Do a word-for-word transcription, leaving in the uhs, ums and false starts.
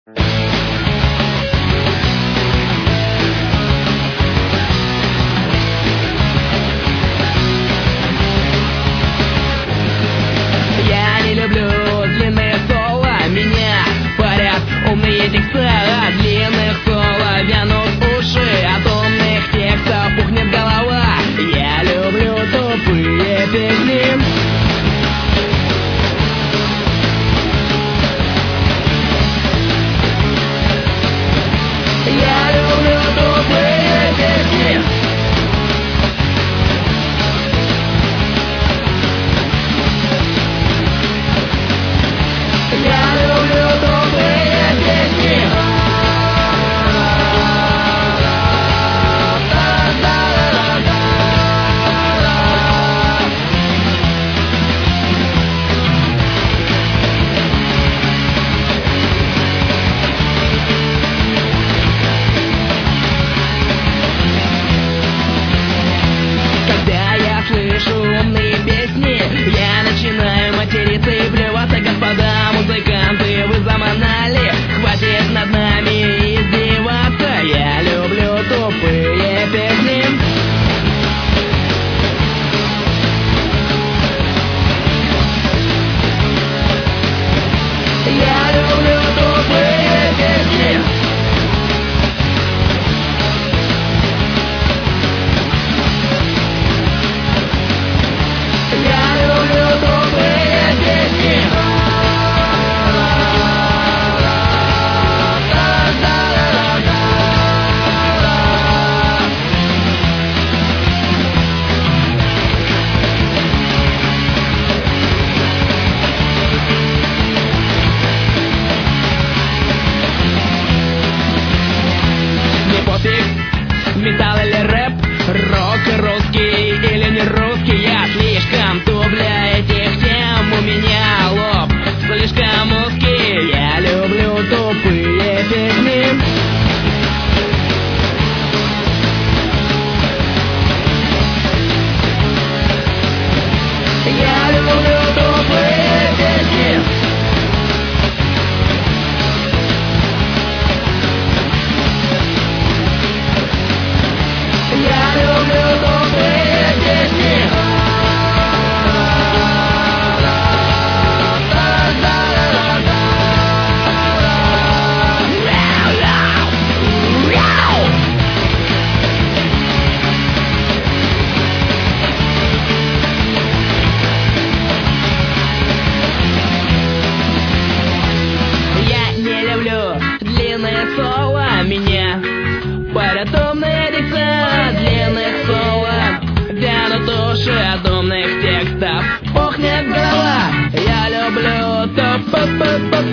Я не люблю длинные соло, меня парят умные тексты. От длинных соло вянут уши, от умных текстов пухнет голова. Я люблю тупые песни. Я люблю тупые песни. Я люблю тупые песни. Когда я слышу умные песни, я начинаю материться и плеваться. Господа музыканты, вы заманали, хватит над нами издеваться. Я люблю тупые песни. Я люблю тупые песни. Я люблю тупые песни. Не пофиг, металл или рэп, рок русский или не русский. Я слишком туп для этих тем, у меня лоб слишком узкий. Я люблю тупые песни. Я люблю тупые песни. Я люблю тупые песни. Я не люблю длинные соло, меня парят умные тексты. От длинных соло вянут уши, от умных текстов пухнет голова. Я люблю топ-топ-топ-топ.